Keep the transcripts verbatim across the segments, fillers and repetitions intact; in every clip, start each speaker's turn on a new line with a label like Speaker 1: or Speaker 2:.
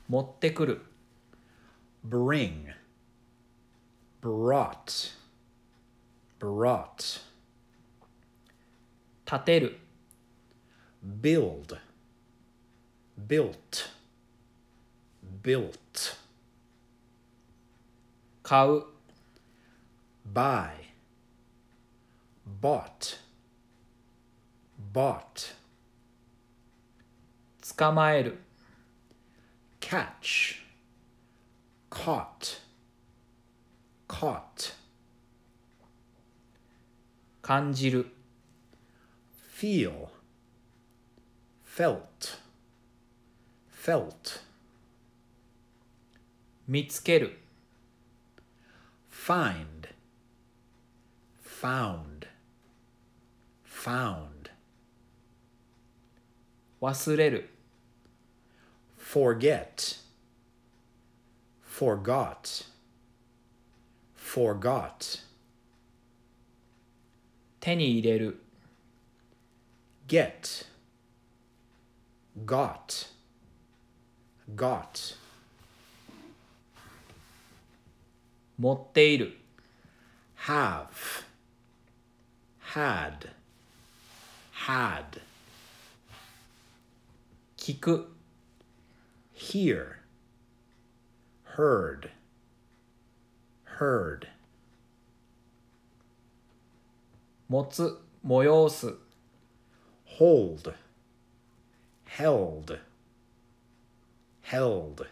Speaker 1: 持ってくる
Speaker 2: bring, brought, brought,
Speaker 1: 建てる
Speaker 2: build, built, built,
Speaker 1: 買う
Speaker 2: buy, bought, bought,
Speaker 1: 捕まえる
Speaker 2: catch, caught, caught,
Speaker 1: 感じる
Speaker 2: feel, felt, felt,
Speaker 1: 見つける
Speaker 2: find, found, found,
Speaker 1: 忘れる
Speaker 2: forget, forgot, forgot,
Speaker 1: 手に入れる
Speaker 2: get, got, got,
Speaker 1: 持っている
Speaker 2: have, had, had,
Speaker 1: 聞く
Speaker 2: hear, heard, heard,
Speaker 1: 持つ催す
Speaker 2: hold, held, held,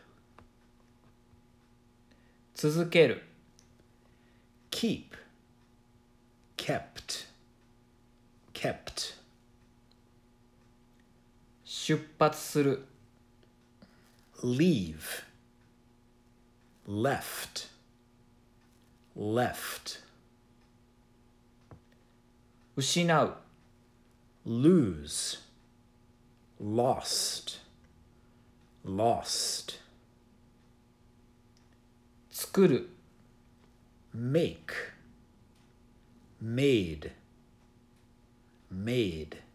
Speaker 1: 続ける
Speaker 2: keep, kept, kept,
Speaker 1: 出発する
Speaker 2: leave, left, left,
Speaker 1: 失う
Speaker 2: lose, lost, lost,
Speaker 1: 作る
Speaker 2: make, made, made,